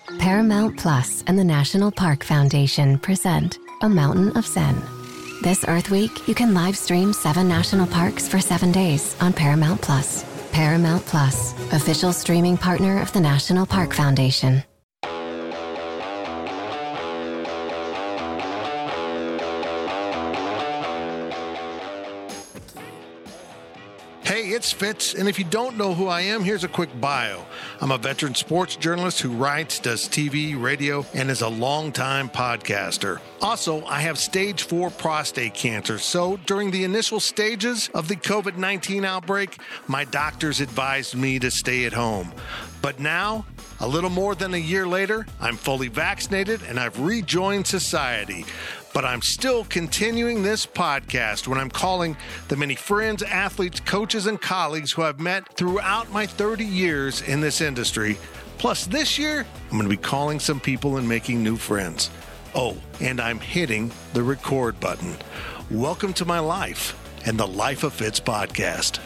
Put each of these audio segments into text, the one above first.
Paramount Plus and the National Park Foundation present A Mountain of Zen. This Earth Week, you can live stream 7 national parks for 7 days on Paramount Plus. Paramount Plus, official streaming partner of the National Park Foundation. Hey, it's Fitz, and if you don't know who I am, here's a quick bio. I'm a veteran sports journalist who writes, does TV, radio, and is a longtime podcaster. Also, I have stage 4 prostate cancer, so during the initial stages of the COVID-19 outbreak, my doctors advised me to stay at home. But now, a little more than a year later, I'm fully vaccinated and I've rejoined society. But I'm still continuing this podcast when I'm calling the many friends, athletes, coaches, and colleagues who I've met throughout my 30 years in this industry. Plus, this year, I'm going to be calling some people and making new friends. Oh, and I'm hitting the record button. Welcome to my life and the Life of Fitz podcast.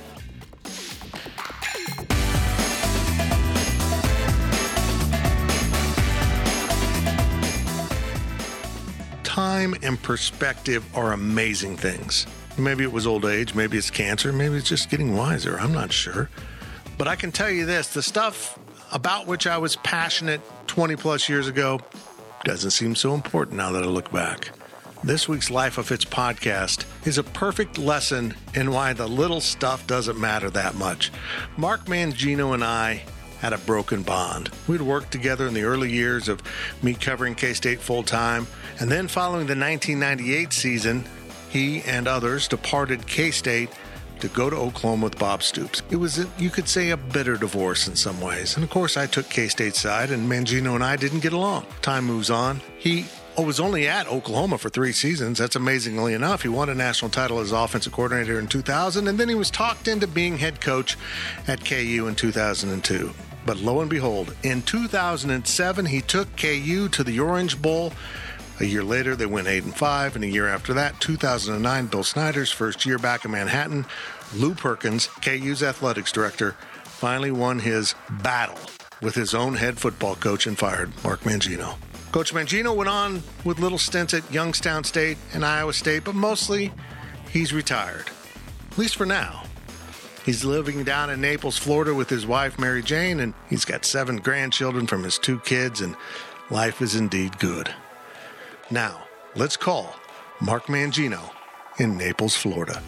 Time and perspective are amazing things. Maybe it was old age, maybe it's cancer, maybe it's just getting wiser. I'm not sure. But I can tell you this, the stuff about which I was passionate 20 plus years ago doesn't seem so important now that I look back. This week's Life of Fitz podcast is a perfect lesson in why the little stuff doesn't matter that much. Mark Mangino and I had a broken bond. We'd worked together in the early years of me covering K-State full-time, and then following the 1998 season, he and others departed K-State to go to Oklahoma with Bob Stoops. It was, you could say, a bitter divorce in some ways. And of course, I took K-State's side, and Mangino and I didn't get along. Time moves on. He was only at Oklahoma for 3 seasons. That's amazingly enough. He won a national title as offensive coordinator in 2000, and then he was talked into being head coach at KU in 2002. But lo and behold, in 2007, he took KU to the Orange Bowl. A year later, they went 8-5, and a year after that, 2009, Bill Snyder's first year back in Manhattan, Lou Perkins, KU's athletics director, finally won his battle with his own head football coach and fired Mark Mangino. Coach Mangino went on with little stints at Youngstown State and Iowa State, but mostly he's retired, at least for now. He's living down in Naples, Florida with his wife, Mary Jane, and he's got 7 grandchildren from his 2 kids, and life is indeed good. Now, let's call Mark Mangino in Naples, Florida.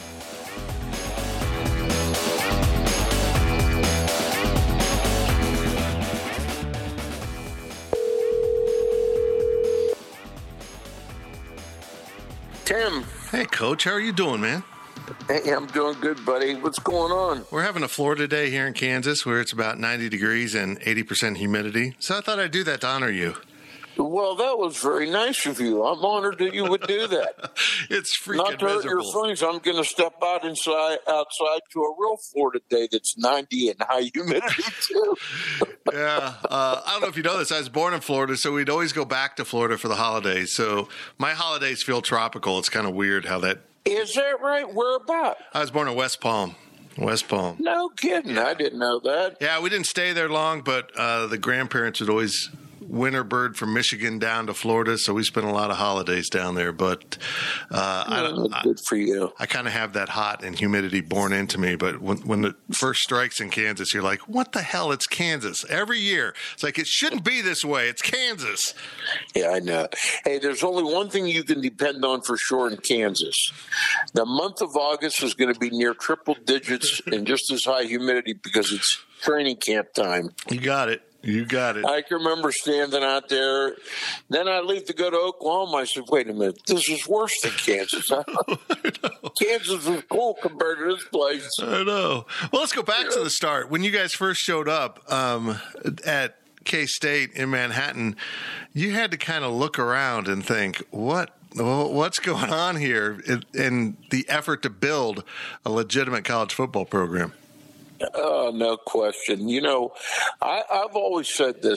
Tim. Hey, Coach. How are you doing, man? Hey, I'm doing good, buddy. What's going on? We're having a Florida day here in Kansas where it's about 90 degrees and 80% humidity. So I thought I'd do that to honor you. Well, that was very nice of you. I'm honored that you would do that. It's freaking Not to hurt miserable. your feelings, I'm going to step outside to a real Florida day that's 90 and high humidity, too. Yeah. I don't know if you know this. I was born in Florida, so we'd always go back to Florida for the holidays. So my holidays feel tropical. It's kind of weird how that... Is that right? Where about? I was born in West Palm. West Palm. No kidding. I didn't know that. Yeah, we didn't stay there long, but the grandparents would always winter bird from Michigan down to Florida, so we spent a lot of holidays down there. But good for you. I kind of have that hot and humidity born into me. But when it first strikes in Kansas, you're like, what the hell? It's Kansas. Every year. It's like, it shouldn't be this way. It's Kansas. Yeah, I know. Hey, there's only one thing you can depend on for sure in Kansas. The month of August is going to be near triple digits and just as high humidity because it's training camp time. You got it. You got it. I can remember standing out there. Then I leave to go to Oklahoma. I said, wait a minute, this is worse than Kansas. Kansas is cool compared to this place. I know. Well, let's go back to the start. When you guys first showed up at K-State in Manhattan, you had to kind of look around and think, what's going on here in the effort to build a legitimate college football program? Oh, no question. You know, I've always said this,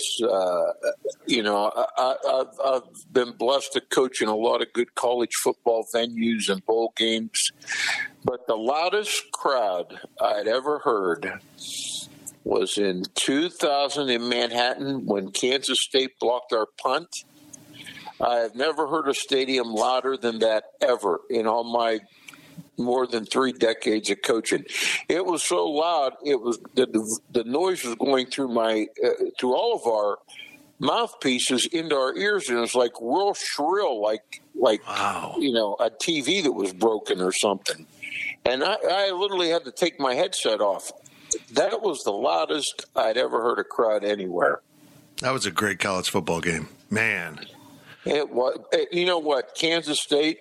I've been blessed to coach in a lot of good college football venues and bowl games. But the loudest crowd I'd ever heard was in 2000 in Manhattan when Kansas State blocked our punt. I have never heard a stadium louder than that ever in all my more than 3 decades of coaching. It was so loud, it was the noise was going through through all of our mouthpieces into our ears, and it was like real shrill, like wow. A TV that was broken or something. And I literally had to take my headset off. That was the loudest I'd ever heard a crowd anywhere. That was a great college football game, man. It was. You know what? Kansas State,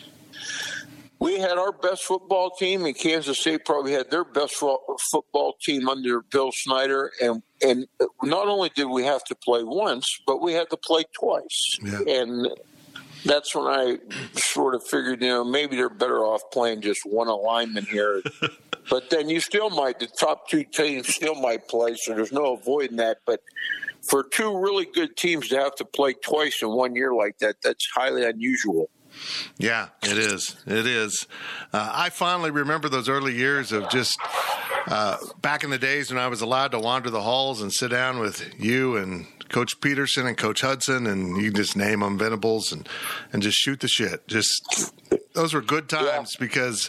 we had our best football team, and Kansas State probably had their best football team under Bill Snyder. And not only did we have to play once, but we had to play twice. Yeah. And that's when I sort of figured, maybe they're better off playing just one alignment here. But then the top 2 teams still might play, so there's no avoiding that. But for 2 really good teams to have to play twice in 1 year like that, that's highly unusual. Yeah, it is. It is. I finally remember those early years of just back in the days when I was allowed to wander the halls and sit down with you and Coach Peterson and Coach Hudson, and you just name them, Venables, and just shoot the shit. Just those were good times because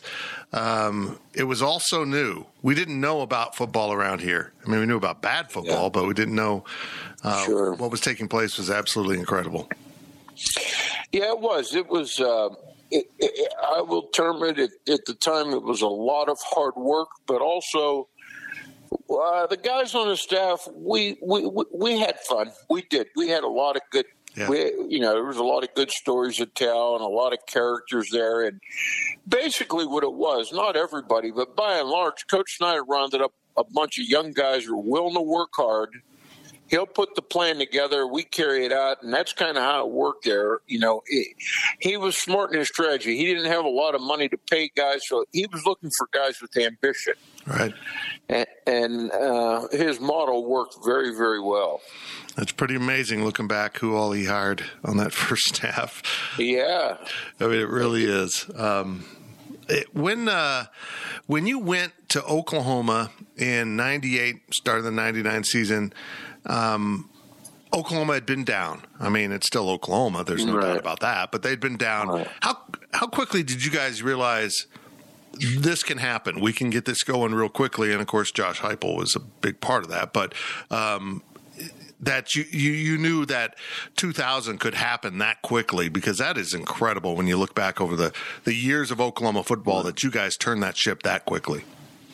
it was all so new. We didn't know about football around here. I mean, we knew about bad football, but we didn't know what was taking place was absolutely incredible. Yeah, it was. It was. I will term it at the time. It was a lot of hard work, but also the guys on the staff. We had fun. We did. We had a lot of good. Yeah. There was a lot of good stories to tell and a lot of characters there. And basically, what it was, not everybody, but by and large, Coach Snyder rounded up a bunch of young guys who were willing to work hard. He'll put the plan together. We carry it out, and that's kind of how it worked there. He was smart in his strategy. He didn't have a lot of money to pay guys, so he was looking for guys with ambition. Right. And his model worked very, very well. That's pretty amazing looking back who all he hired on that first staff. Yeah. I mean, it really is. When you went to Oklahoma in 98, started the 99 season, Oklahoma had been down. I mean, it's still Oklahoma. There's no doubt about that. But they'd been down. Right. How quickly did you guys realize this can happen? We can get this going real quickly. And, of course, Josh Heupel was a big part of that. But that you knew that 2000 could happen that quickly, because that is incredible when you look back over the years of Oklahoma football that you guys turned that ship that quickly.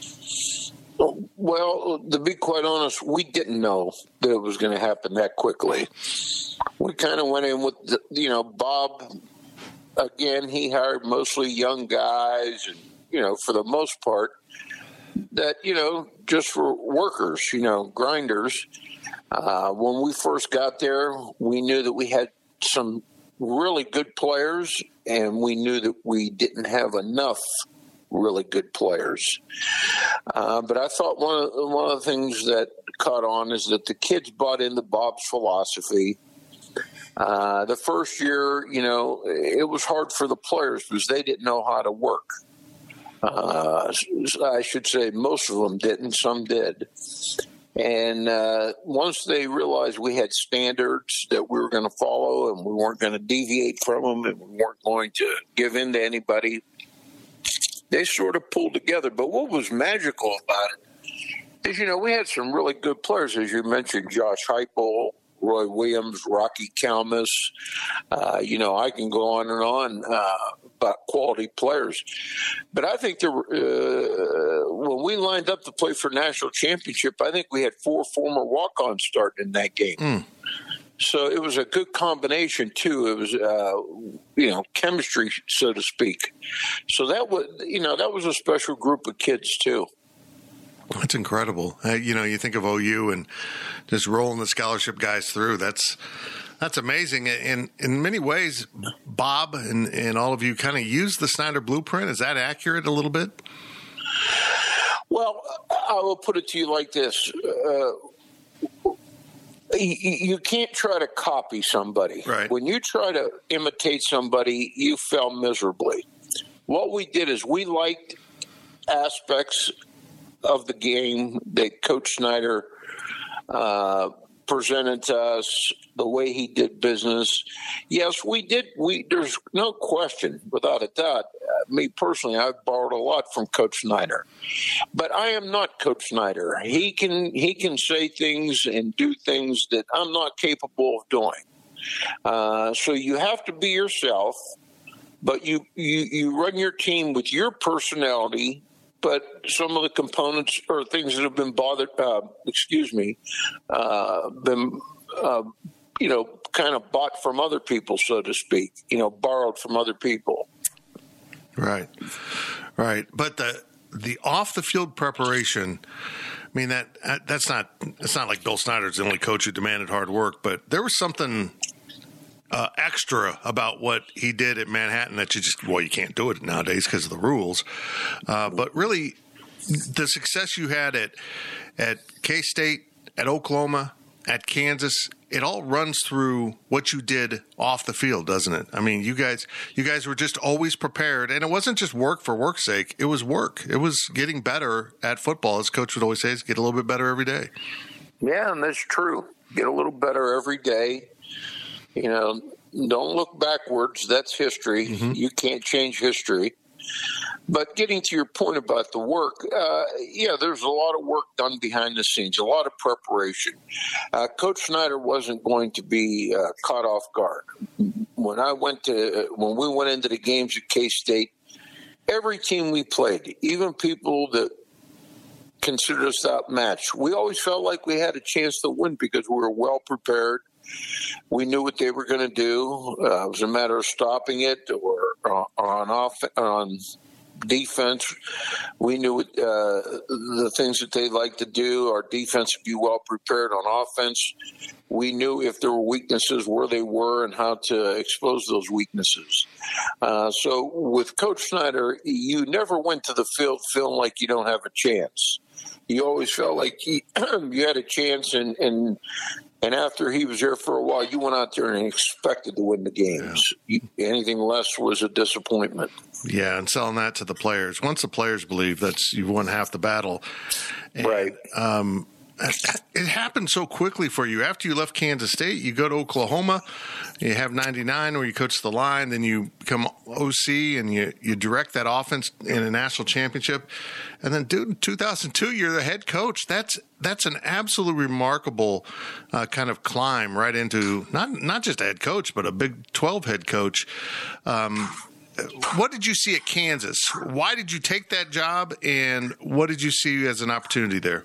Well, to be quite honest, we didn't know that it was going to happen that quickly. We kind of went in with, Bob, again, he hired mostly young guys and, for the most part, that, just for workers, grinders. When we first got there, we knew that we had some really good players, and we knew that we didn't have enough really good players. But I thought one of the things that caught on is that the kids bought into Bob's philosophy. The first year, it was hard for the players because they didn't know how to work. I should say most of them didn't, some did. And once they realized we had standards that we were going to follow and we weren't going to deviate from them and we weren't going to give in to anybody, they sort of pulled together. But what was magical about it is, we had some really good players, as you mentioned, Josh Heupel, Roy Williams, Rocky Kalmus. I can go on and on about quality players. But I think when we lined up to play for national championship, I think we had 4 former walk-ons starting in that game. So it was a good combination, too. It was, chemistry, so to speak. So that was a special group of kids, too. That's incredible. You think of OU and just rolling the scholarship guys through. That's amazing. And in many ways, Bob and all of you kind of used the Snyder blueprint. Is that accurate a little bit? Well, I will put it to you like this. You can't try to copy somebody. Right. When you try to imitate somebody, you fail miserably. What we did is we liked aspects of the game that Coach Snyder presented to us, the way he did business. Yes, we did. There's no question, without a doubt. Me personally, I've borrowed a lot from Coach Snyder, but I am not Coach Snyder. He can say things and do things that I'm not capable of doing. So you have to be yourself, but you run your team with your personality. But some of the components or things that have been kind of bought from other people, so to speak, borrowed from other people. Right. But the off the field preparation, I mean, it's not like Bill Snyder's the only coach who demanded hard work, but there was something extra about what he did at Manhattan that you can't do it nowadays because of the rules. But really, the success you had at K-State, at Oklahoma, at Kansas, it all runs through what you did off the field, doesn't it? I mean, you guys were just always prepared, and it wasn't just work for work's sake. It was work. It was getting better at football, as Coach would always say, is get a little bit better every day. Yeah, and that's true. Get a little better every day. Don't look backwards. That's history. Mm-hmm. You can't change history. But getting to your point about the work, there's a lot of work done behind the scenes, a lot of preparation. Coach Snyder wasn't going to be caught off guard. When we went into the games at K-State, every team we played, even people that considered us outmatched, we always felt like we had a chance to win because we were well prepared. We knew what they were going to do. It was a matter of stopping it or on defense. We knew the things that they like to do. Our defense would be well prepared. On offense, we knew if there were weaknesses, where they were, and how to expose those weaknesses. So with Coach Snyder, you never went to the field feeling like you don't have a chance. You always felt like you had a chance, and after he was there for a while, you went out there and expected to win the games. Yeah. Anything less was a disappointment. Yeah, and selling that to the players. Once the players believe you've won half the battle. And, right. It happened so quickly for you. After you left Kansas State, you go to Oklahoma. You have 99 where you coach the line. Then you become OC and you direct that offense in a national championship. And then, dude, in 2002, you're the head coach. That's an absolutely remarkable kind of climb right into not just a head coach, but a Big 12 head coach. What did you see at Kansas? Why did you take that job, and what did you see as an opportunity there?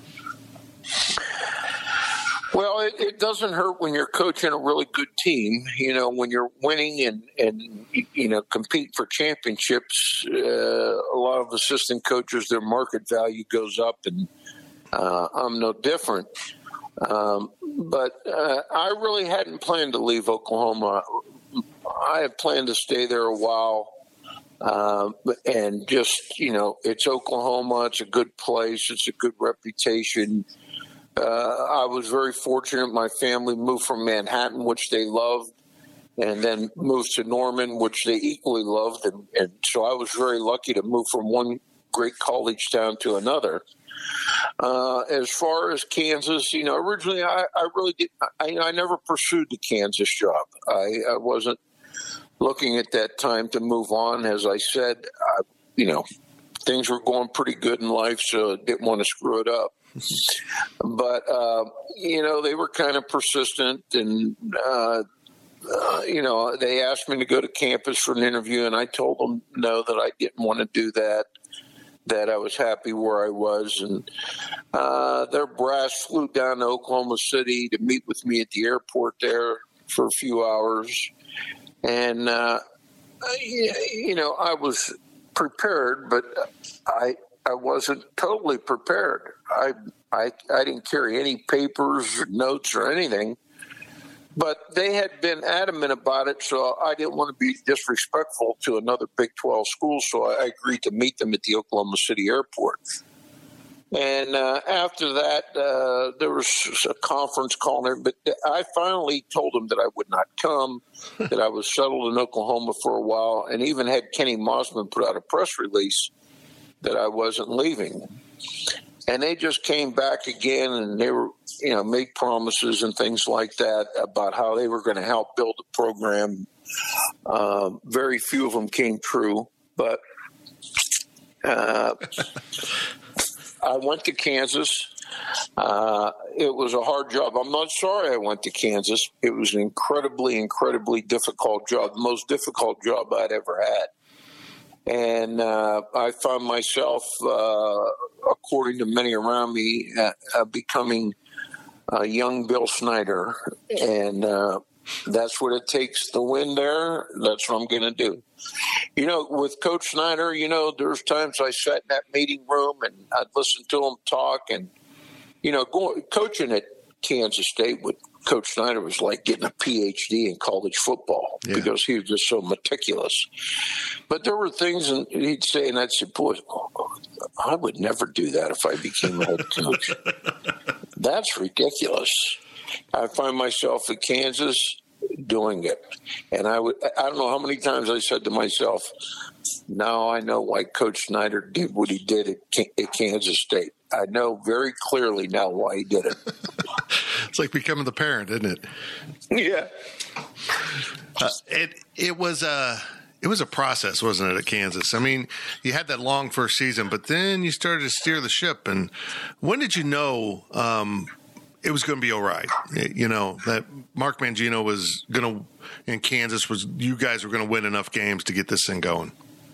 Well, it doesn't hurt when you're coaching a really good team. When you're winning and compete for championships, a lot of assistant coaches, their market value goes up, and I'm no different. But I really hadn't planned to leave Oklahoma. I had planned to stay there a while. And just, it's Oklahoma. It's a good place. It's a good reputation. I was very fortunate. My family moved from Manhattan, which they loved, and then moved to Norman, which they equally loved. And so I was very lucky to move from one great college town to another. As far as Kansas, originally I really did. I never pursued the Kansas job. I wasn't looking at that time to move on. As I said, things were going pretty good in life, so I didn't want to screw it up. But, they were kind of persistent, and, they asked me to go to campus for an interview, and I told them no, that I didn't want to do that I was happy where I was. And their brass flew down to Oklahoma City to meet with me at the airport there for a few hours. And, I was prepared, but I wasn't totally prepared. I didn't carry any papers or notes or anything, but they had been adamant about it, so I didn't want to be disrespectful to another Big 12 school, so I agreed to meet them at the Oklahoma City airport. And after that, there was a conference call there, but I finally told them that I would not come, that I was settled in Oklahoma for a while, and even had Kenny Mossman put out a press release that I wasn't leaving. And they just came back again, and they were, made promises and things like that about how they were going to help build the program. Very few of them came true, but I went to Kansas. It was a hard job. I'm not sorry I went to Kansas. It was an incredibly, incredibly difficult job, the most difficult job I'd ever had. And I found myself, according to many around me, becoming a young Bill Snyder. And that's what it takes to win there. That's what I'm going to do. With Coach Snyder, there's times I sat in that meeting room and I'd listen to him talk. And, coaching at Kansas State with Coach Snyder was like getting a PhD in college football because he was just so meticulous. But there were things and he'd say, and I'd say, boy, I would never do that if I became a head coach. That's ridiculous. I find myself at Kansas doing it. And I don't know how many times I said to myself, now I know why Coach Snyder did what he did at Kansas State. I know very clearly now why he did it. It's like becoming the parent, isn't it? Yeah. It was a process, wasn't it, at Kansas? I mean, you had that long first season, but then you started to steer the ship. And when did you know it was going to be all right? That Mark Mangino was going to, in Kansas, you guys were going to win enough games to get this thing going?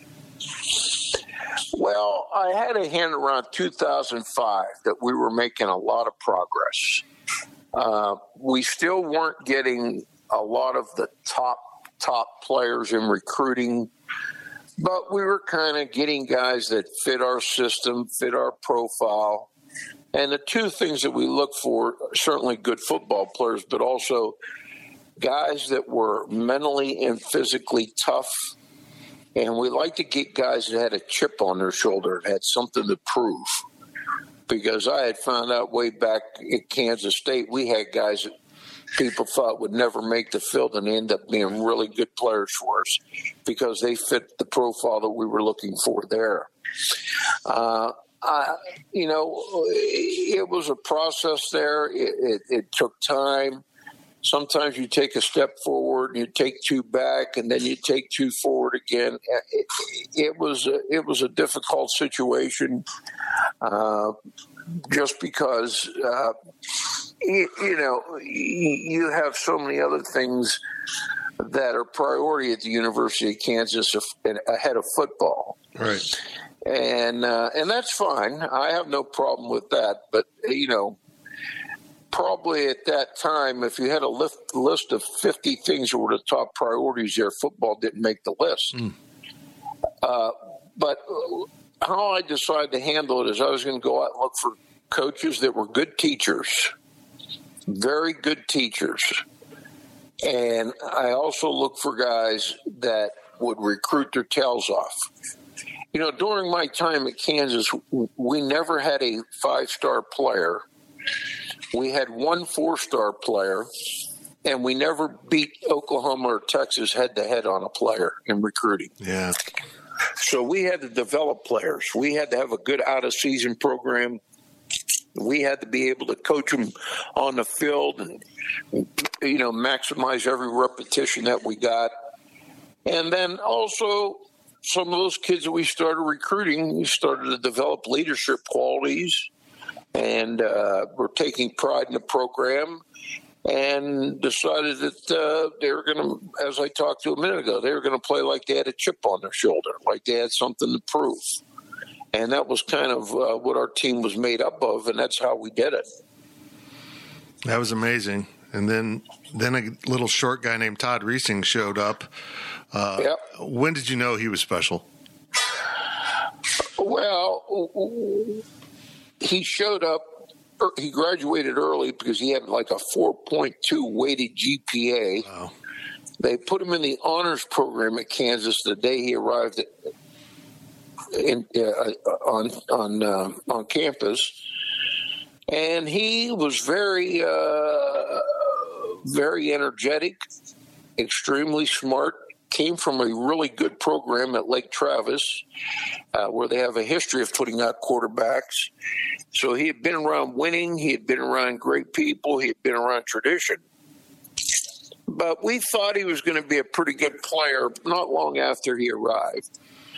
Well, I had a hint around 2005 that we were making a lot of progress. We still weren't getting a lot of the top players in recruiting, but we were kind of getting guys that fit our system, fit our profile. And the two things that we look for, certainly good football players, but also guys that were mentally and physically tough. And we like to get guys that had a chip on their shoulder and had something to prove. Because I had found out way back at Kansas State, we had guys that people thought would never make the field, and they ended up being really good players for us because they fit the profile that we were looking for there. It was a process there. It took time. Sometimes you take a step forward and you take two back, and then you take two forward again. It was a difficult situation, just because you have so many other things that are priority at the University of Kansas ahead of football. Right. And that's fine. I have no problem with that. But probably at that time, if you had a list of 50 things that were the top priorities there, football didn't make the list. But how I decided to handle it is I was going to go out and look for coaches that were good teachers, very good teachers. And I also looked for guys that would recruit their tails off. During my time at Kansas, we never had a 5-star player. We had one 4-star player, and we never beat Oklahoma or Texas head-to-head on a player in recruiting. Yeah. So we had to develop players. We had to have a good out-of-season program. We had to be able to coach them on the field and, maximize every repetition that we got. And then also some of those kids that we started recruiting, we started to develop leadership qualities. And we're taking pride in the program and decided that they were going to, as I talked to a minute ago, they were going to play like they had a chip on their shoulder, like they had something to prove. And that was kind of what our team was made up of, and that's how we did it. That was amazing. And then a little short guy named Todd Reesing showed up. Yep. When did you know he was special? Well, he showed up. He graduated early because he had like a 4.2 weighted GPA. Wow. They put him in the honors program at Kansas the day he arrived on campus, and he was very, very energetic, extremely smart, came from a really good program at Lake Travis, where they have a history of putting out quarterbacks. So he had been around winning. He had been around great people. He had been around tradition. But we thought he was going to be a pretty good player not long after he arrived.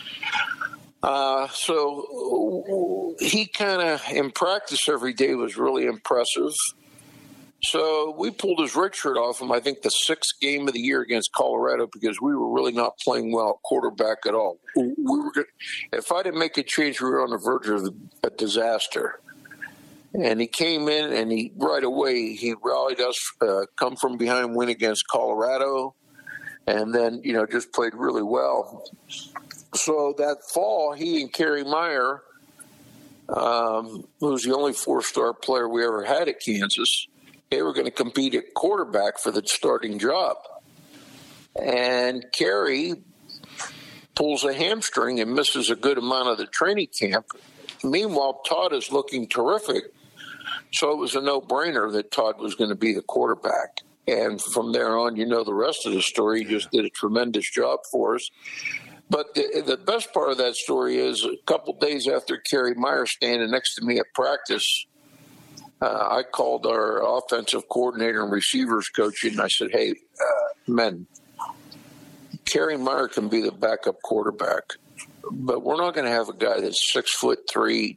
So he kind of, in practice every day, was really impressive. So we pulled his red shirt off him, I think, the 6th game of the year against Colorado, because we were really not playing well at quarterback at all. If I didn't make a change, we were on the verge of a disaster. And he came in, and right away he rallied us, come from behind win against Colorado, and then, just played really well. So that fall, he and Kerry Meyer, who was the only 4-star player we ever had at Kansas, they were going to compete at quarterback for the starting job. And Kerry pulls a hamstring and misses a good amount of the training camp. Meanwhile, Todd is looking terrific. So it was a no-brainer that Todd was going to be the quarterback. And from there on, the rest of the story. He just did a tremendous job for us. But the best part of that story is a couple days after Kerry Meyer standing next to me at practice, I called our offensive coordinator and receivers coach, and I said, hey, men, Kerry Meyer can be the backup quarterback, but we're not going to have a guy that's 6'3",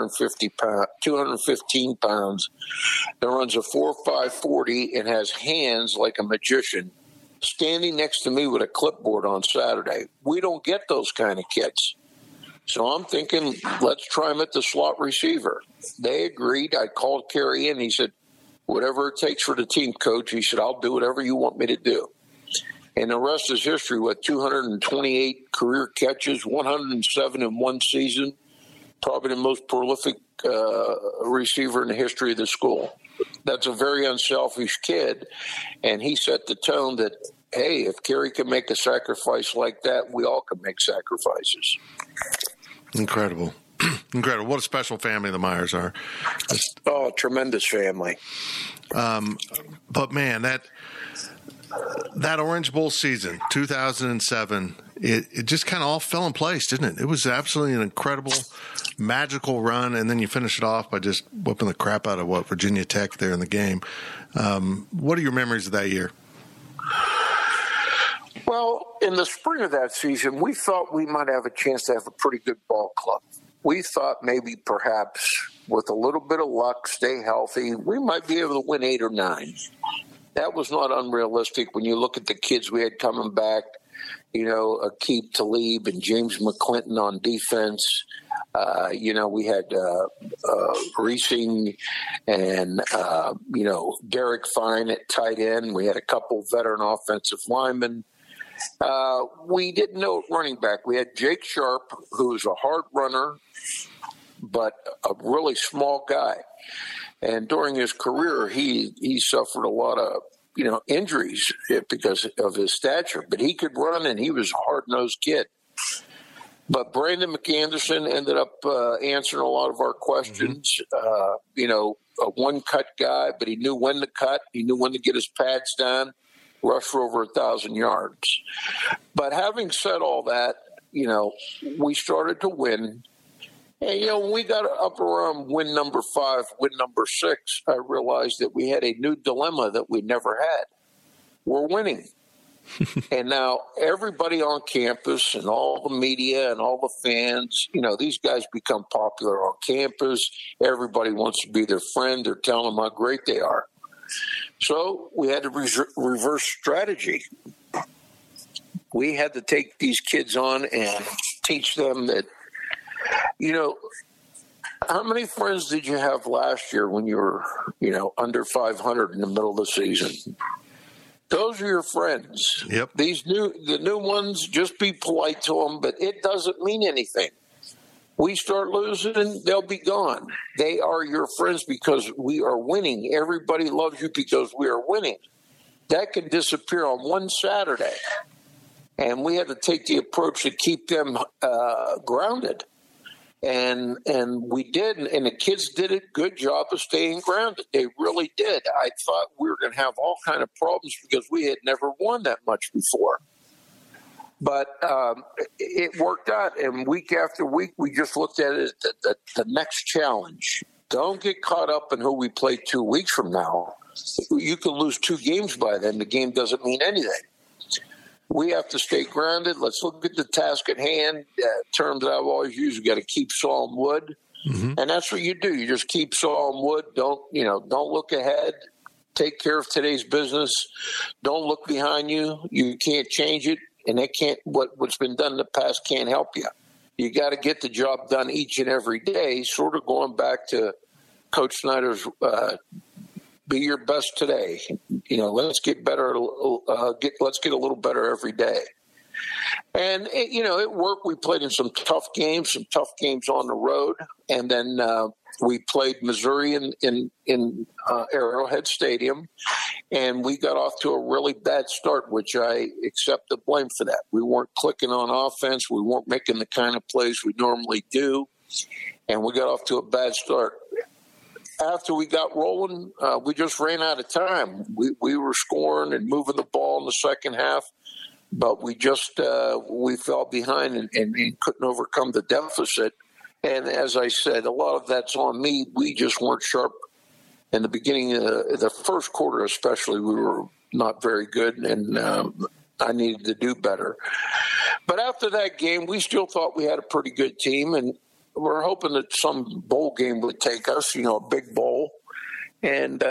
215 pounds, that runs a 4.5 40 and has hands like a magician, standing next to me with a clipboard on Saturday. We don't get those kind of kids. So I'm thinking, let's try him at the slot receiver. They agreed. I called Kerry in. He said, whatever it takes for the team, coach. He said, I'll do whatever you want me to do. And the rest is history with 228 career catches, 107 in one season, probably the most prolific receiver in the history of the school. That's a very unselfish kid. And he set the tone that, hey, if Kerry can make a sacrifice like that, we all can make sacrifices. Incredible. Incredible. What a special family the Meyers are. Tremendous family. But, man, that Orange Bowl season, 2007, it just kind of all fell in place, didn't it? It was absolutely an incredible, magical run, and then you finish it off by just whooping the crap out of Virginia Tech there in the game. What are your memories of that year? Well, in the spring of that season, we thought we might have a chance to have a pretty good ball club. We thought maybe perhaps with a little bit of luck, stay healthy, we might be able to win 8 or 9. That was not unrealistic when you look at the kids we had coming back, Aqib Talib and James McClinton on defense. We had Reesing and, Derek Fine at tight end. We had a couple veteran offensive linemen. We didn't know running back. We had Jake Sharp, who's a hard runner, but a really small guy. And during his career, he suffered a lot of, injuries because of his stature. But he could run, and he was a hard-nosed kid. But Brandon McAnderson ended up answering a lot of our questions. A one-cut guy, but he knew when to cut. He knew when to get his pads down, rush for over 1,000 yards. But having said all that, we started to win. And, when we got up around win number 5, win number 6, I realized that we had a new dilemma that we never had. We're winning. And now everybody on campus and all the media and all the fans, these guys become popular on campus. Everybody wants to be their friend. They're telling them how great they are. So we had to reverse strategy. We had to take these kids on and teach them that, how many friends did you have last year when you were, under 500 in the middle of the season? Those are your friends. Yep. The new ones, just be polite to them, but it doesn't mean anything. We start losing, they'll be gone. They are your friends because we are winning. Everybody loves you because we are winning. That can disappear on one Saturday. And we had to take the approach to keep them grounded. And we did, and the kids did a good job of staying grounded. They really did. I thought we were going to have all kind of problems because we had never won that much before. But it worked out, and week after week, we just looked at it as the next challenge. Don't get caught up in who we play 2 weeks from now. You can lose 2 games by then. The game doesn't mean anything. We have to stay grounded. Let's look at the task at hand. Terms I've always used, you got to keep sawing wood. Mm-hmm. And that's what you do. You just keep sawing wood. Don't look ahead. Take care of today's business. Don't look behind you. You can't change it. And they can't. What's been done in the past can't help you. You got to get the job done each and every day. Sort of going back to Coach Snyder's "Be your best today." Let's get better. Let's get a little better every day. And it worked. We played in some tough games on the road, and then we played Missouri in Arrowhead Stadium, and we got off to a really bad start, which I accept the blame for that. We weren't clicking on offense. We weren't making the kind of plays we normally do, and we got off to a bad start. After we got rolling, we just ran out of time. We were scoring and moving the ball in the second half, but we just we fell behind and couldn't overcome the deficit. And as I said, a lot of that's on me. We just weren't sharp in the beginning of the first quarter, especially. We were not very good, and I needed to do better. But after that game, we still thought we had a pretty good team, and we're hoping that some bowl game would take us, a big bowl. And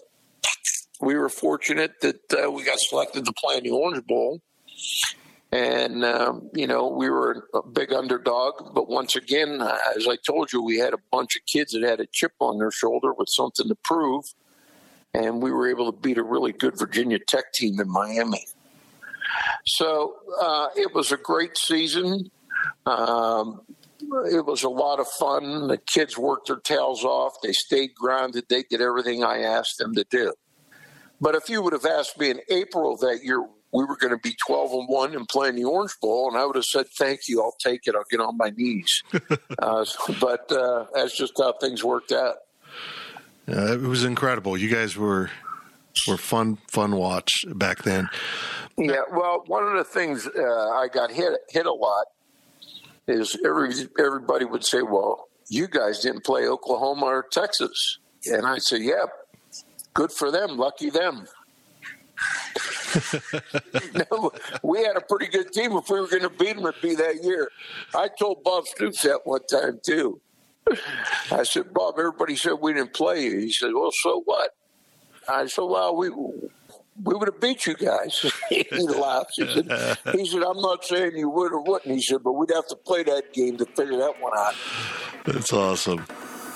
we were fortunate that we got selected to play in the Orange Bowl. And, we were a big underdog. But once again, as I told you, we had a bunch of kids that had a chip on their shoulder with something to prove. And we were able to beat a really good Virginia Tech team in Miami. So it was a great season. It was a lot of fun. The kids worked their tails off. They stayed grounded. They did everything I asked them to do. But if you would have asked me in April of that year, we were going to be 12-1 and play in the Orange Bowl, and I would have said, "Thank you, I'll take it. I'll get on my knees." But that's just how things worked out. It was incredible. You guys were fun watch back then. Yeah. Well, one of the things I got hit a lot is everybody would say, "Well, you guys didn't play Oklahoma or Texas," and I say, "Yeah, good for them, lucky them." No, we had a pretty good team. If we were going to beat them, it'd be that year. I told Bob Stoops that one time too. I said, "Bob, everybody said we didn't play you." He said, "Well, so what?" I said, "Well, we would have beat you guys." He laughed. He said, "I'm not saying you would or wouldn't." He said, "But we'd have to play that game to figure that one out." That's awesome.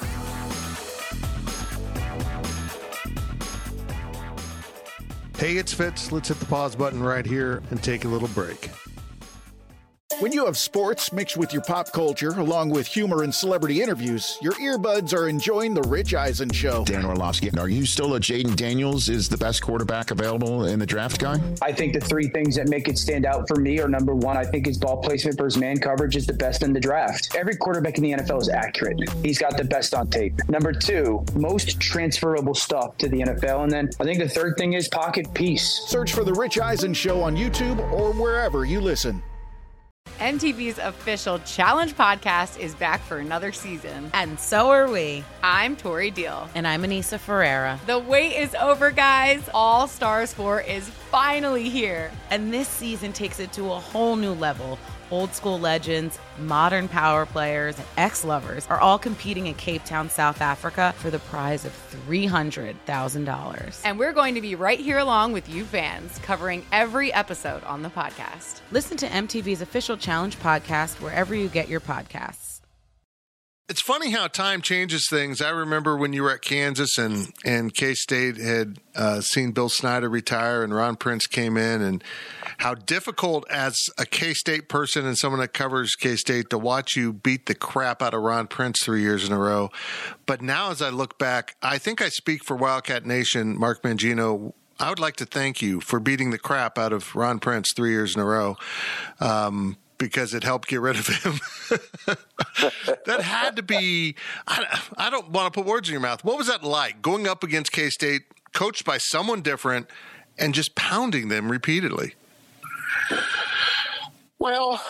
Hey, it's Fitz. Let's hit the pause button right here and take a little break. When you have sports mixed with your pop culture, along with humor and celebrity interviews, your earbuds are enjoying The Rich Eisen Show. Dan Orlovsky, are you still a Jaden Daniels is the best quarterback available in the draft guy? I think the three things that make it stand out for me are, number one, I think his ball placement versus man coverage is the best in the draft. Every quarterback in the NFL is accurate. He's got the best on tape. Number two, most transferable stuff to the NFL. And then I think the third thing is pocket peace. Search for The Rich Eisen Show on YouTube or wherever you listen. MTV's official Challenge podcast is back for another season. And so are we. I'm Tori Deal. And I'm Anissa Ferreira. The wait is over, guys. All Stars 4 is finally here. And this season takes it to a whole new level. Old school legends, modern power players, and ex-lovers are all competing in Cape Town, South Africa for the prize of $300,000. And we're going to be right here along with you fans, covering every episode on the podcast. Listen to MTV's official Challenge podcast wherever you get your podcasts. It's funny how time changes things. I remember when you were at Kansas and K-State had seen Bill Snyder retire and Ron Prince came in, and how difficult as a K-State person and someone that covers K-State to watch you beat the crap out of Ron Prince 3 years in a row. But now as I look back, I think I speak for Wildcat Nation, Mark Mangino. I would like to thank you for beating the crap out of Ron Prince 3 years in a row. Because it helped get rid of him. That had to be, I don't want to put words in your mouth. What was that like, going up against K-State, coached by someone different, and just pounding them repeatedly? Well,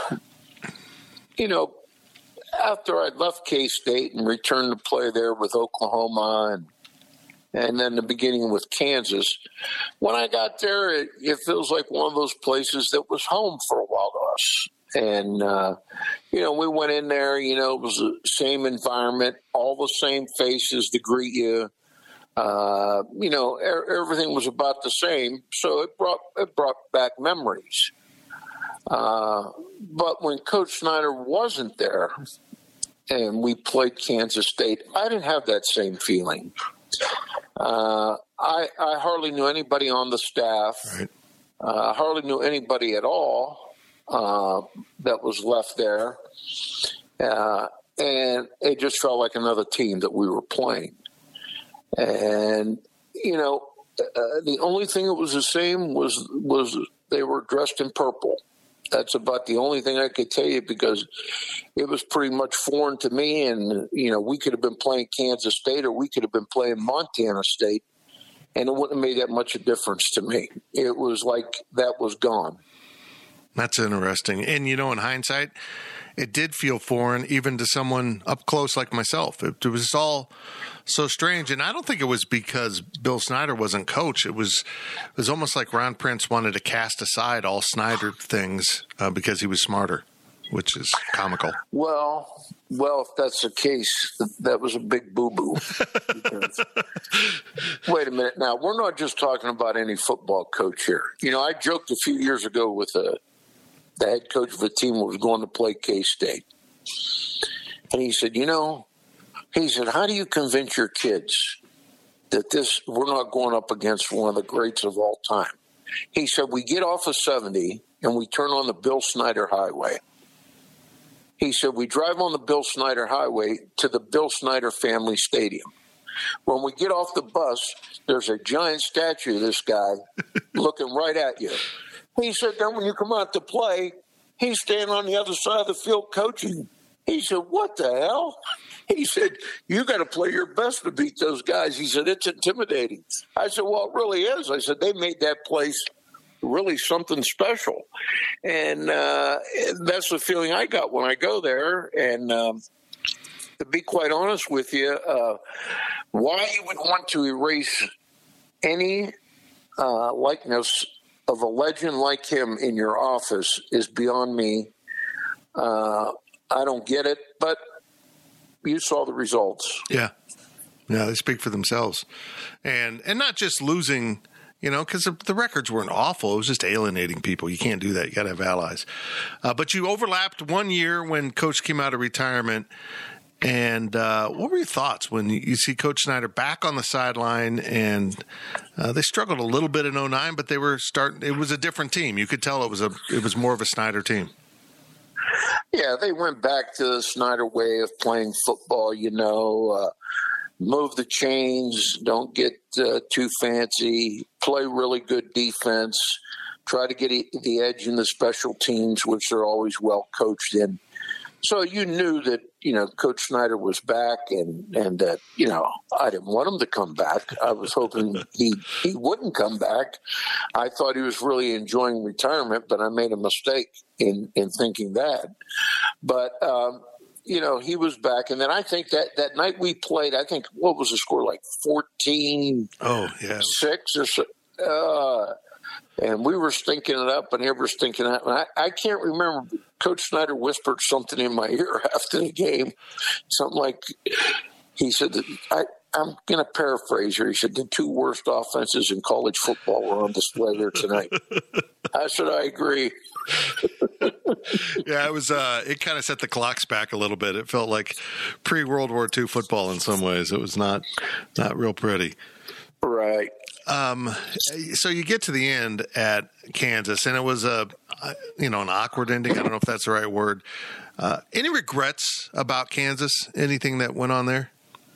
after I left K-State and returned to play there with Oklahoma and then the beginning with Kansas, when I got there, it feels like one of those places that was home for a while to us. And, we went in there, it was the same environment, all the same faces to greet you. Everything was about the same. So it brought back memories. But when Coach Snyder wasn't there and we played Kansas State, I didn't have that same feeling. I hardly knew anybody on the staff. Right. Hardly knew anybody at all that was left there. And it just felt like another team that we were playing. And, the only thing that was the same was they were dressed in purple. That's about the only thing I could tell you, because it was pretty much foreign to me. And, we could have been playing Kansas State or we could have been playing Montana State, and it wouldn't have made that much a difference to me. It was like that was gone. That's interesting. And, in hindsight, it did feel foreign even to someone up close like myself. It was all so strange. And I don't think it was because Bill Snyder wasn't coach. It was almost like Ron Prince wanted to cast aside all Snyder things because he was smarter, which is comical. Well, if that's the case, that was a big boo-boo. Wait a minute. Now, we're not just talking about any football coach here. I joked a few years ago with the head coach of a team that was going to play K-State. And he said, how do you convince your kids that we're not going up against one of the greats of all time? He said, we get off of 70 and we turn on the Bill Snyder Highway. He said, we drive on the Bill Snyder Highway to the Bill Snyder Family Stadium. When we get off the bus, there's a giant statue of this guy looking right at you. He said, then when you come out to play, he's standing on the other side of the field coaching. He said, what the hell? He said, you got to play your best to beat those guys. He said, it's intimidating. I said, well, it really is. I said, they made that place really something special. And that's the feeling I got when I go there. And to be quite honest with you, why you would want to erase any likeness of a legend like him in your office is beyond me. I don't get it, but you saw the results. Yeah, they speak for themselves. And not just losing, because the records weren't awful. It was just alienating people. You can't do that. You got to have allies. But you overlapped 1 year when Coach came out of retirement. And what were your thoughts when you see Coach Snyder back on the sideline? And they struggled a little bit in 2009, but they were starting. It was a different team. You could tell it was more of a Snyder team. Yeah, they went back to the Snyder way of playing football. Move the chains, don't get too fancy, play really good defense, try to get the edge in the special teams, which they're always well coached in. So you knew that, Coach Snyder was back and that, I didn't want him to come back. I was hoping he wouldn't come back. I thought he was really enjoying retirement, but I made a mistake in thinking that. But, he was back. And then I think that night we played, what was the score, like 14-6 or so? And we were stinking it up, and he was stinking it up. And I can't remember. Coach Snyder whispered something in my ear after the game, something like, he said, I'm going to paraphrase here. He said, the two worst offenses in college football were on display here tonight. I said, I agree. Yeah, it was. It kind of set the clocks back a little bit. It felt like pre-World War II football in some ways. It was not real pretty. Right. So you get to the end at Kansas, and it was an awkward ending. I don't know if that's the right word. Any regrets about Kansas? Anything that went on there?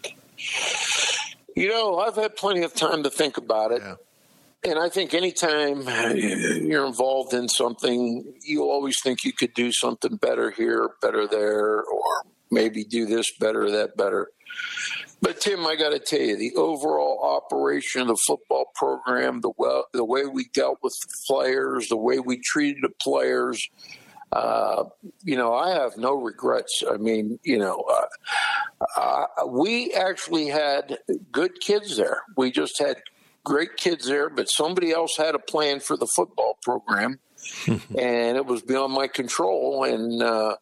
I've had plenty of time to think about it. Yeah. And I think anytime you're involved in something, you always think you could do something better here, better there, or maybe do this better, that better. But, Tim, I got to tell you, the overall operation of the football program, the way we dealt with the players, the way we treated the players, I have no regrets. I mean, we actually had good kids there. We just had great kids there, but somebody else had a plan for the football program, and it was beyond my control. And,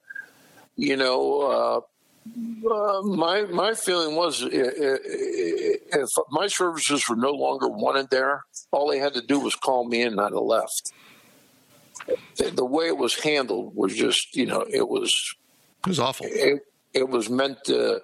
my feeling was if my services were no longer wanted there, all they had to do was call me in and I'd have left. The way it was handled was just, it was awful. It was meant to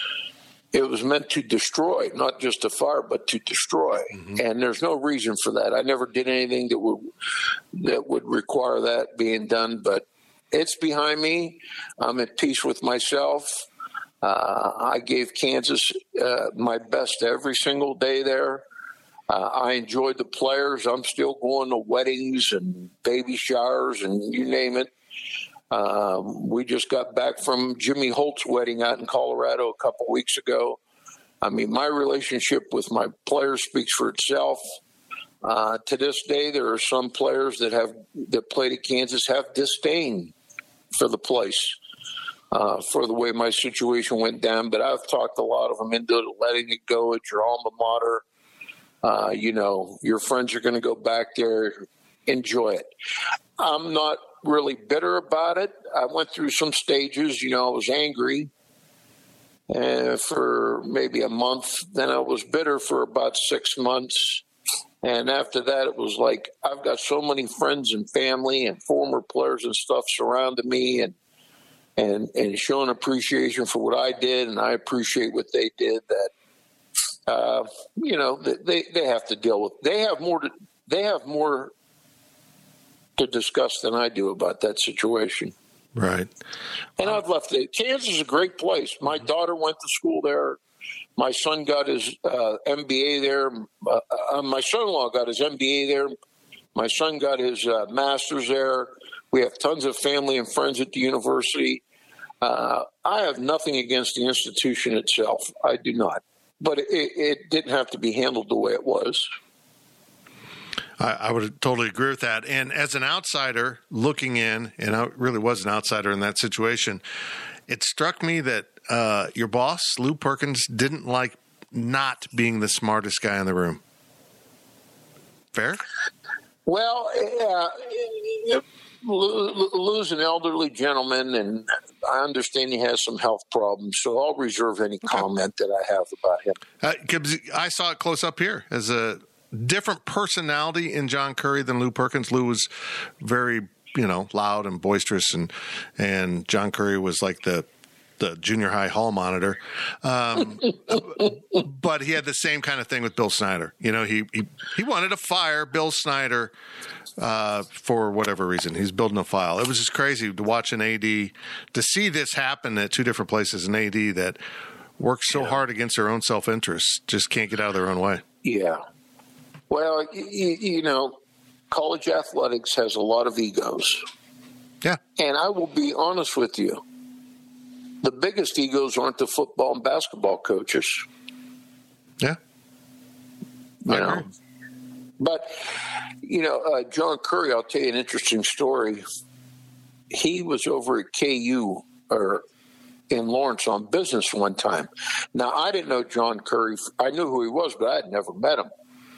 destroy, not just to fire, but to destroy. Mm-hmm. And there's no reason for that. I never did anything that would require that being done, but it's behind me. I'm at peace with myself. I gave Kansas my best every single day there. I enjoyed the players. I'm still going to weddings and baby showers and you name it. We just got back from Jimmy Holt's wedding out in Colorado a couple weeks ago. I mean, my relationship with my players speaks for itself. To this day, there are some players that played at Kansas have disdain for the place, for the way my situation went down. But I've talked a lot of them into letting it go at your alma mater. Your friends are going to go back there. Enjoy it. I'm not really bitter about it. I went through some stages. I was angry for maybe a month. Then I was bitter for about 6 months. And after that, it was like I've got so many friends and family and former players and stuff surrounding me and showing appreciation for what I did. And I appreciate what they did that. They have to deal with. They have more to discuss than I do about that situation. Right. And I've left it. Kansas is a great place. My daughter went to school there. My son got his MBA there. My son-in-law got his MBA there. My son got his master's there. We have tons of family and friends at the university. I have nothing against the institution itself. I do not. But it didn't have to be handled the way it was. I would totally agree with that. And as an outsider looking in, and I really was an outsider in that situation, it struck me that your boss, Lou Perkins, didn't like not being the smartest guy in the room. Fair? Well, Lou's an elderly gentleman, and I understand he has some health problems, so I'll reserve any comment that I have about him. I saw it close up here as a different personality in John Currie than Lou Perkins. Lou was very, loud and boisterous, and John Currie was like the junior high hall monitor. But he had the same kind of thing with Bill Snyder. He wanted to fire Bill Snyder for whatever reason. He's building a file. It was just crazy to watch an AD, to see this happen at two different places, an AD that works so hard against their own self-interest, just can't get out of their own way. Yeah. Well, college athletics has a lot of egos. Yeah. And I will be honest with you. The biggest egos aren't the football and basketball coaches. Yeah. I agree. But, John Currie, I'll tell you an interesting story. He was over at KU or in Lawrence on business one time. Now, I didn't know John Currie. I knew who he was, but I had never met him.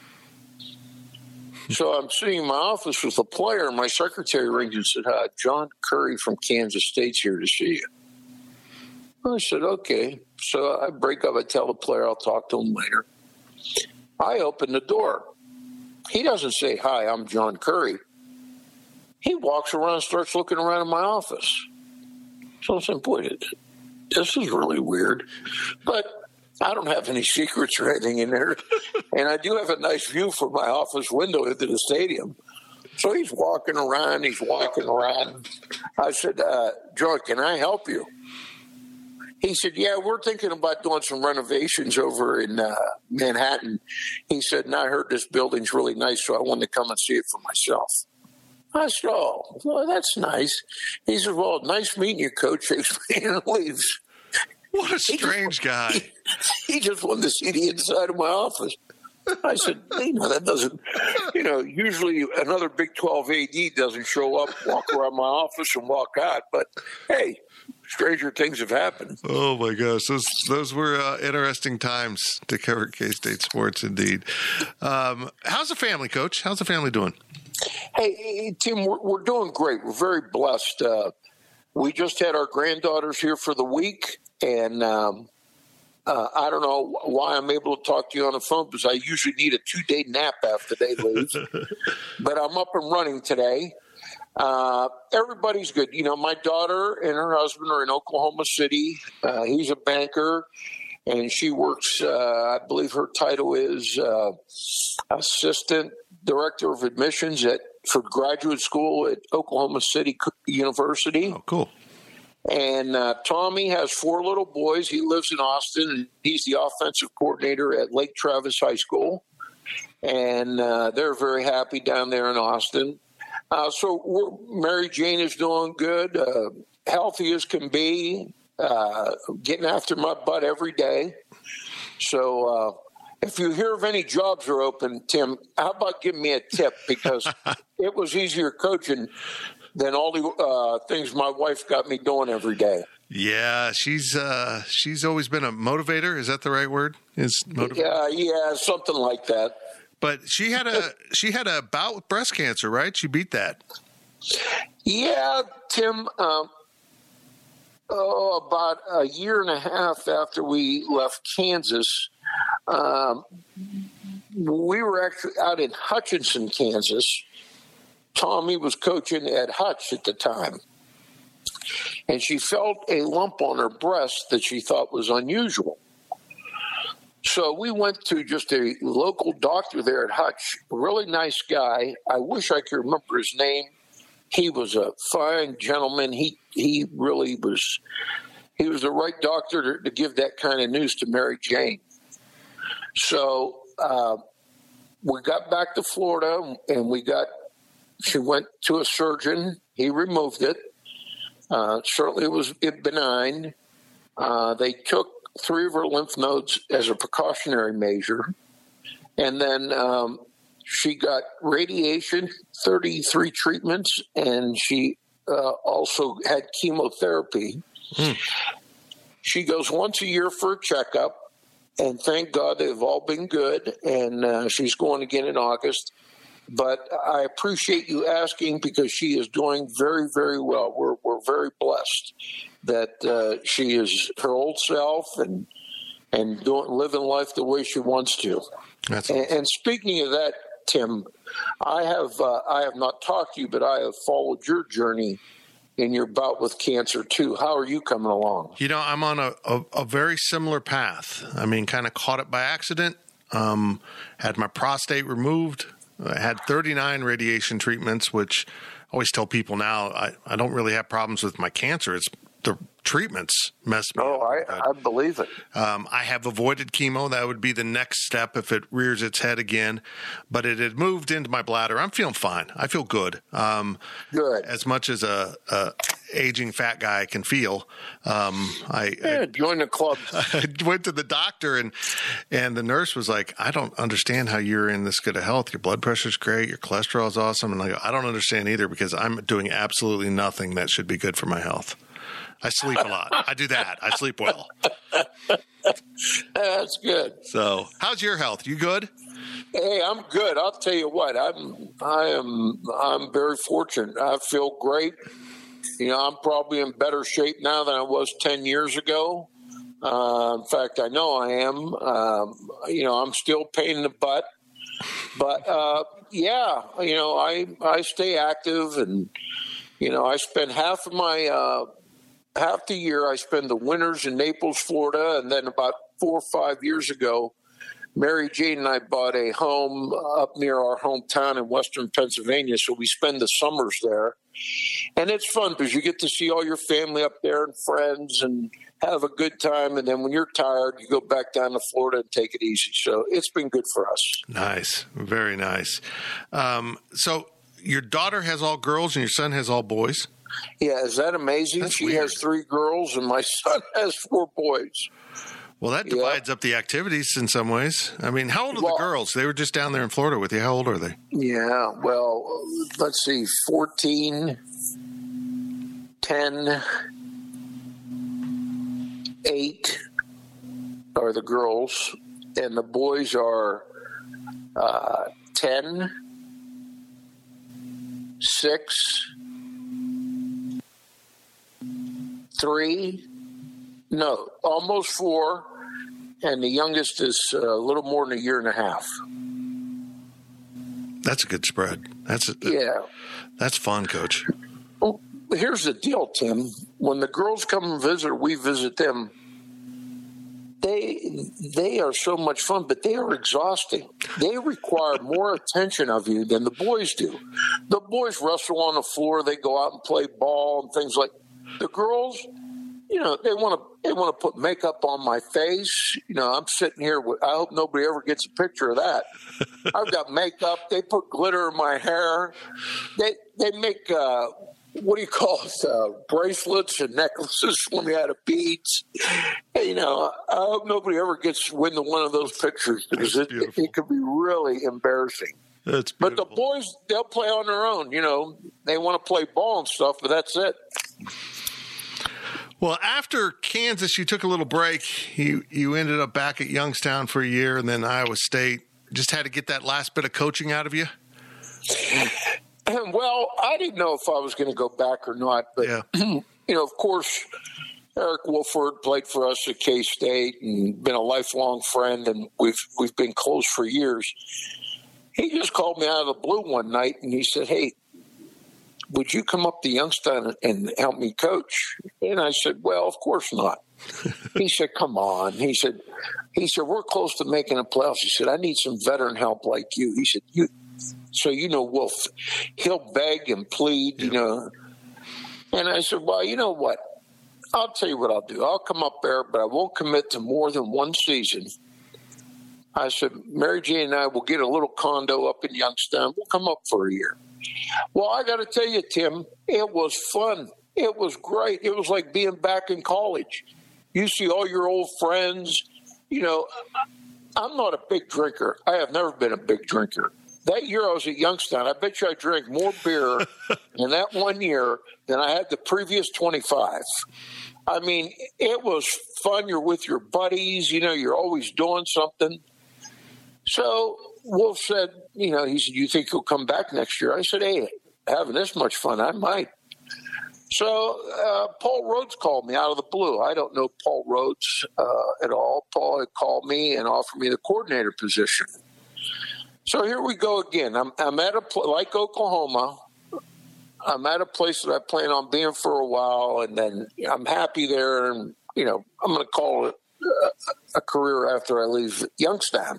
So I'm sitting in my office with a player, and my secretary rings and said, John Currie from Kansas State's here to see you. I said, okay. So I break up. I tell the player I'll talk to him later. I open the door. He doesn't say, hi, I'm John Currie. He walks around and starts looking around in my office. So I'm saying, boy, this is really weird. But I don't have any secrets or anything in there. And I do have a nice view from my office window into the stadium. So he's walking around. I said, John, can I help you? He said, yeah, we're thinking about doing some renovations over in Manhattan. He said, and I heard this building's really nice, so I wanted to come and see it for myself. I said, oh, well, that's nice. He said, well, nice meeting you, Coach. Shakes my hand and leaves. What a strange guy. He just wanted to see the inside of my office. I said, that doesn't, usually another Big 12 AD doesn't show up, walk around my office and walk out. But, hey, stranger things have happened. Oh, my gosh. Those were interesting times to cover K-State sports, indeed. How's the family, Coach? How's the family doing? Hey, Tim, we're doing great. We're very blessed. We just had our granddaughters here for the week, and I don't know why I'm able to talk to you on the phone, because I usually need a 2-day nap after they leave. But I'm up and running today. Everybody's good. My daughter and her husband are in Oklahoma City. He's a banker, and she works, I believe her title is Assistant Director of Admissions for graduate school at Oklahoma City University. Oh, cool. And Tommy has 4 little boys. He lives in Austin, and he's the offensive coordinator at Lake Travis High School. And they're very happy down there in Austin. So Mary Jane is doing good, healthy as can be, getting after my butt every day. So if you hear of any jobs are open, Tim, how about giving me a tip? Because it was easier coaching than all the things my wife got me doing every day. Yeah, she's always been a motivator. Is that the right word? Yeah, something like that. But she had a bout with breast cancer, right? She beat that. Yeah, Tim. About a year and a half after we left Kansas, we were actually out in Hutchinson, Kansas. Tommy was coaching at Hutch at the time, and she felt a lump on her breast that she thought was unusual. So we went to just a local doctor there at Hutch, a really nice guy. I wish I could remember his name. He was a fine gentleman. He really was. He was the right doctor to give that kind of news to Mary Jane. So we got back to Florida, and she went to a surgeon. He removed it. Certainly it was benign. They took 3 of her lymph nodes as a precautionary measure. And then she got radiation, 33 treatments, and she also had chemotherapy. She goes once a year for a checkup, and thank God they've all been good, and she's going again in August. But I appreciate you asking, because she is doing very, very well. We're very blessed that she is her old self and living life the way she wants to. And speaking of that, Tim, I have not talked to you, but I have followed your journey in your bout with cancer too. How are you coming along? I'm on a very similar path. I mean, kind of caught it by accident. Had my prostate removed. I had 39 radiation treatments, which I always tell people now I don't really have problems with my cancer. It's the treatments messed me up. I believe it. I have avoided chemo. That would be the next step if it rears its head again. But it had moved into my bladder. I'm feeling fine. I feel good. Good. As much as a aging fat guy can feel. I join the club. I went to the doctor, and the nurse was like, I don't understand how you're in this good of health. Your blood pressure's great. Your cholesterol is awesome. And I go, I don't understand either, because I'm doing absolutely nothing that should be good for my health. I sleep a lot. I do that. I sleep well. That's good. So, how's your health? You good? Hey, I'm good. I'll tell you what. I'm very fortunate. I feel great. I'm probably in better shape now than I was 10 years ago. In fact, I know I am. I'm still pain in the butt, but I stay active, and I spend half the year, I spend the winters in Naples, Florida, and then about 4 or 5 years ago, Mary Jane and I bought a home up near our hometown in western Pennsylvania, so we spend the summers there. And it's fun because you get to see all your family up there and friends and have a good time, and then when you're tired, you go back down to Florida and take it easy. So it's been good for us. Nice. Very nice. So your daughter has all girls and your son has all boys? Yeah, is that amazing? She has 3 girls and my son has 4 boys. Well, that divides up the activities in some ways. I mean, how old are the girls? They were just down there in Florida with you. How old are they? Yeah, well, let's see, 14, 10, 8 are the girls, and the boys are 10, 6, 3, no, almost 4, and the youngest is a little more than a year and a half. That's a good spread. That's fun, Coach. Well, here's the deal, Tim. When the girls come and visit, or we visit them, they are so much fun, but they are exhausting. They require more attention of you than the boys do. The boys wrestle on the floor. They go out and play ball and things like. The girls, they want to put makeup on my face. I'm sitting here I hope nobody ever gets a picture of that. I've got makeup. They put glitter in my hair. They make what do you call it? Bracelets and necklaces for me out of beads. I hope nobody ever gets wind of one of those pictures because it could be really embarrassing. That's beautiful. But the boys, they'll play on their own. They want to play ball and stuff, but that's it. Well, after Kansas, you took a little break. You ended up back at Youngstown for a year, and then Iowa State. Just had to get that last bit of coaching out of you? Well, I didn't know if I was going to go back or not. But, of course, Eric Wolford played for us at K-State and been a lifelong friend, and we've been close for years. He just called me out of the blue one night, and he said, "Hey, would you come up to Youngstown and help me coach?" And I said, "Well, of course not." He said, "Come on." He said, "We're close to making the playoffs." He said, "I need some veteran help like you." He said, Wolf, he'll beg and plead, And I said, "Well, you know what? I'll tell you what I'll do. I'll come up there, but I won't commit to more than one season." I said, "Mary Jane and I will get a little condo up in Youngstown. We'll come up for a year." Well, I got to tell you, Tim, it was fun. It was great. It was like being back in college. You see all your old friends. I'm not a big drinker. I have never been a big drinker. That year I was at Youngstown, I bet you I drank more beer in that 1 year than I had the previous 25. I mean, it was fun. You're with your buddies. You're always doing something. So Wolf said, he said, "You think you'll come back next year?" I said, "Hey, having this much fun, I might." So Paul Rhodes called me out of the blue. I don't know Paul Rhodes at all. Paul had called me and offered me the coordinator position. So here we go again. I'm at like Oklahoma. I'm at a place that I plan on being for a while, and then I'm happy there. And I'm going to call it a career after I leave Youngstown.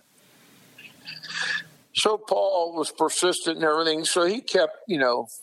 So Paul was persistent and everything. So he kept, he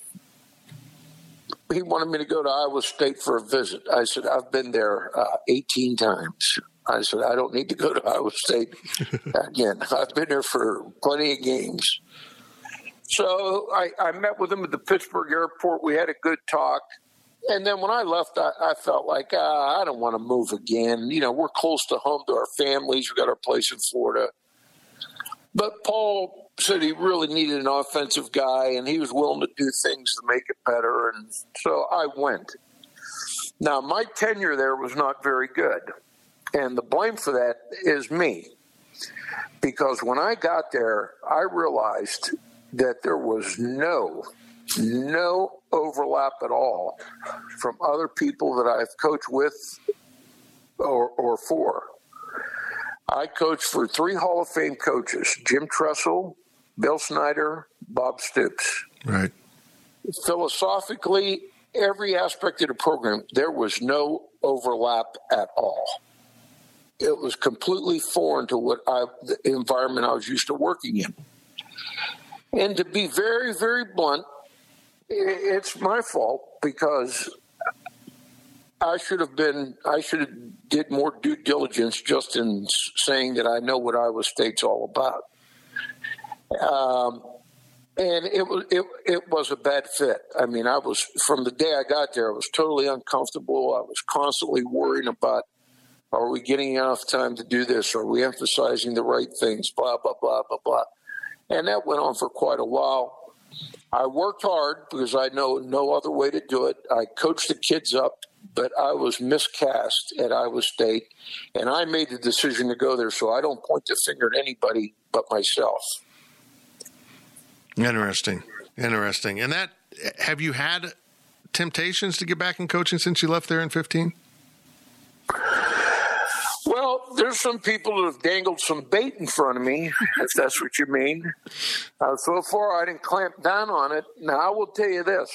wanted me to go to Iowa State for a visit. I said, "I've been there 18 times. I said, "I don't need to go to Iowa State again. I've been there for plenty of games." So I met with him at the Pittsburgh airport. We had a good talk. And then when I left, I felt like, I don't want to move again. We're close to home to our families. We got our place in Florida. But Paul said he really needed an offensive guy, and he was willing to do things to make it better. And so I went. Now, my tenure there was not very good. And the blame for that is me. Because when I got there, I realized that there was no overlap at all from other people that I've coached with or for. I coached for 3 Hall of Fame coaches: Jim Tressel, Bill Snyder, Bob Stoops. Right. Philosophically, every aspect of the program, there was no overlap at all. It was completely foreign to the environment I was used to working in. And to be very, very blunt, it's my fault because I should have did more due diligence just in saying that I know what Iowa State's all about. And it was a bad fit. I mean, from the day I got there, I was totally uncomfortable. I was constantly worrying about Are we getting enough time to do this? Are we emphasizing the right things? Blah, blah, blah, blah, blah. And that went on for quite a while. I worked hard because I know no other way to do it. I coached the kids up, but I was miscast at Iowa State, and I made the decision to go there, so I don't point the finger at anybody but myself. Interesting. And that, have you had temptations to get back in coaching since you left there in 2015? Well, there's some people that have dangled some bait in front of me, if that's what you mean. So far, I didn't clamp down on it. Now, I will tell you this.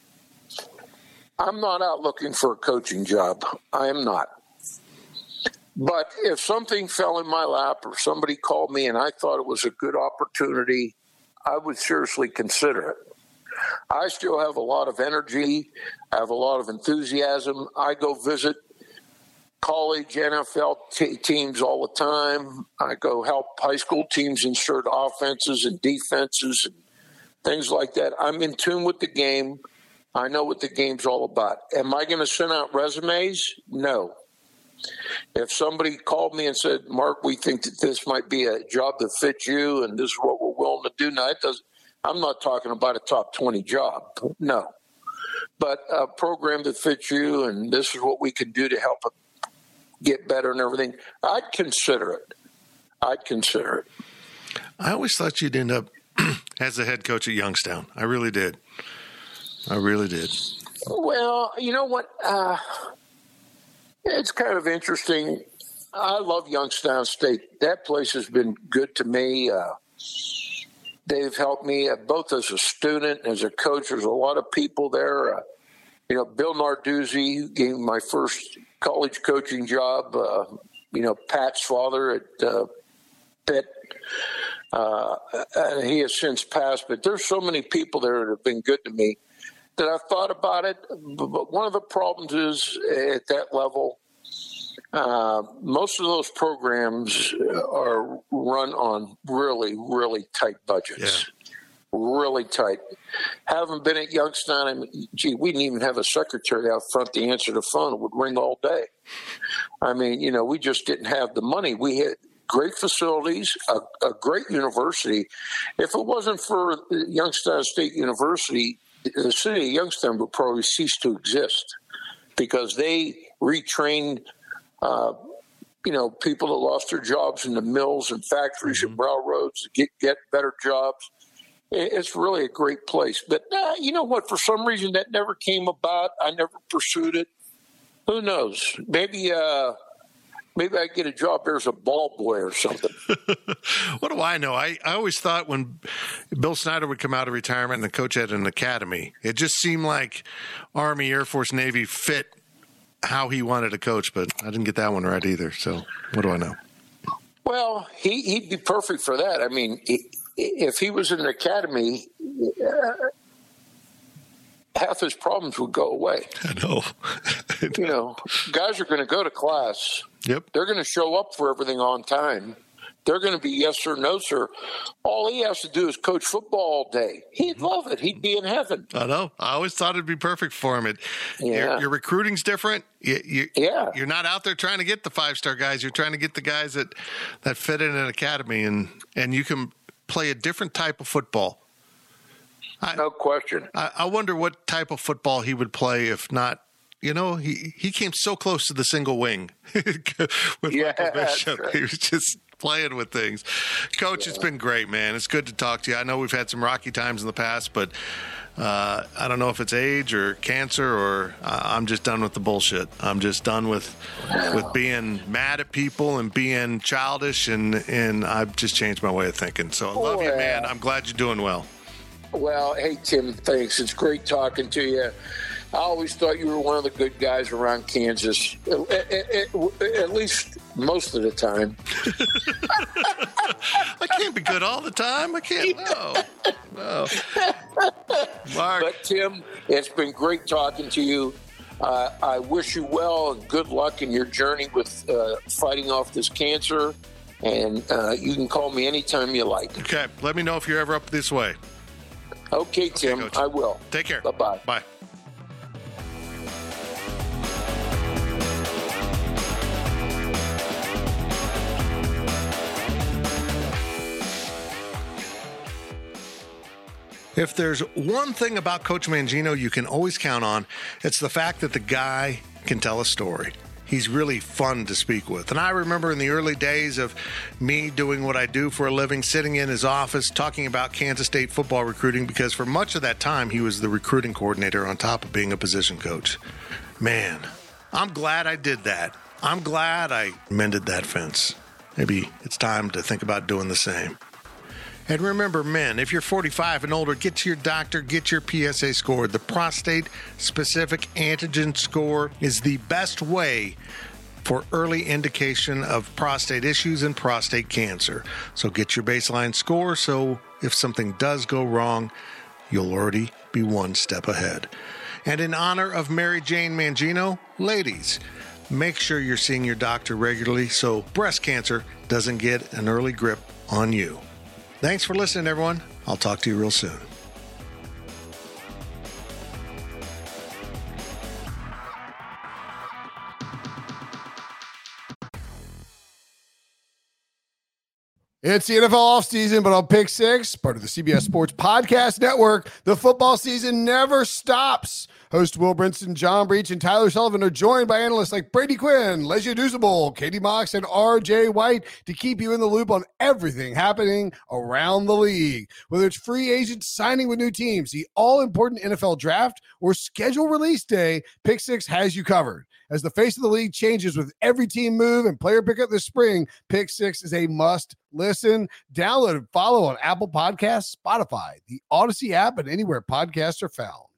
I'm not out looking for a coaching job. I am not. But if something fell in my lap or somebody called me and I thought it was a good opportunity, I would seriously consider it. I still have a lot of energy. I have a lot of enthusiasm. I go visit college NFL teams all the time. I go help high school teams insert offenses and defenses and things like that. I'm in tune with the game. I know what the game's all about. Am I going to send out resumes? No. If somebody called me and said, Mark, we think that this might be a job that fits you and this is what we're willing to do. Now, I'm not talking about a top 20 job. No. But a program that fits you and this is what we can do to help get better and everything, I'd consider it. I always thought you'd end up as the head coach at Youngstown. I really did. Well, you know what? It's kind of interesting. I love Youngstown State. That place has been good to me. They've helped me both as a student and as a coach. There's a lot of people there. Bill Narduzzi, who gave me my first college coaching job, Pat's father at Pitt. And he has since passed, but there's so many people there that have been good to me that I've thought about it. But one of the problems is at that level, most of those programs are run on really, really tight budgets. Yeah. Really tight. Haven't been at Youngstown. We didn't even have a secretary out front to answer the phone. It would ring all day. We just didn't have the money. We had great facilities, a great university. If it wasn't for Youngstown State University, the city of Youngstown would probably cease to exist because they retrained people that lost their jobs in the mills and factories and railroads to get better jobs. It's really a great place. But you know what? For some reason, that never came about. I never pursued it. Who knows? Maybe I get a job there as a ball boy or something. What do I know? I always thought when Bill Snyder would come out of retirement and the coach had an academy, it just seemed like Army, Air Force, Navy fit how he wanted to coach, but I didn't get that one right either. So what do I know? Well, he'd be perfect for that. If he was in an academy, half his problems would go away. I know. Guys are going to go to class. Yep. They're going to show up for everything on time. They're going to be yes sir, no sir. All he has to do is coach football all day. He'd love it. He'd be in heaven. I know. I always thought it'd be perfect for him. Your recruiting's different. You're not out there trying to get the 5-star guys. You're trying to get the guys that fit in an academy, and you can play a different type of football. No question. I wonder what type of football he would play if not. He came so close to the single wing with Michael Bishop. Right. He was just playing with things. Coach, It's been great, man. It's good to talk to you. I know we've had some rocky times in the past, but I don't know if it's age or cancer or I'm just done with the bullshit. I'm just done with being mad at people and being childish, and I've just changed my way of thinking. So I love you, man. I'm glad you're doing well. Well, hey, Tim, thanks. It's great talking to you. I always thought you were one of the good guys around Kansas, at least most of the time. I can't be good all the time. I can't. No. Mark. But, Tim, it's been great talking to you. I wish you well and good luck in your journey with fighting off this cancer. And you can call me anytime you like. Okay. Let me know if you're ever up this way. Okay, Tim. Coach. I will. Take care. Bye-bye. Bye. If there's one thing about Coach Mangino you can always count on, it's the fact that the guy can tell a story. He's really fun to speak with. And I remember in the early days of me doing what I do for a living, sitting in his office talking about Kansas State football recruiting, because for much of that time, he was the recruiting coordinator on top of being a position coach. Man, I'm glad I did that. I'm glad I mended that fence. Maybe it's time to think about doing the same. And remember, men, if you're 45 and older, get to your doctor, get your PSA scored. The prostate-specific antigen score is the best way for early indication of prostate issues and prostate cancer. So get your baseline score so if something does go wrong, you'll already be one step ahead. And in honor of Mary Jane Mangino, ladies, make sure you're seeing your doctor regularly so breast cancer doesn't get an early grip on you. Thanks for listening, everyone. I'll talk to you real soon. It's the NFL offseason, but on Pick Six, part of the CBS Sports Podcast Network, the football season never stops. Host Will Brinson, John Breach, and Tyler Sullivan are joined by analysts like Brady Quinn, Lesia Dusable, Katie Mox, and RJ White to keep you in the loop on everything happening around the league. Whether it's free agents signing with new teams, the all-important NFL draft, or schedule release day, Pick Six has you covered. As the face of the league changes with every team move and player pickup this spring, Pick Six is a must listen. Download and follow on Apple Podcasts, Spotify, the Odyssey app, and anywhere podcasts are found.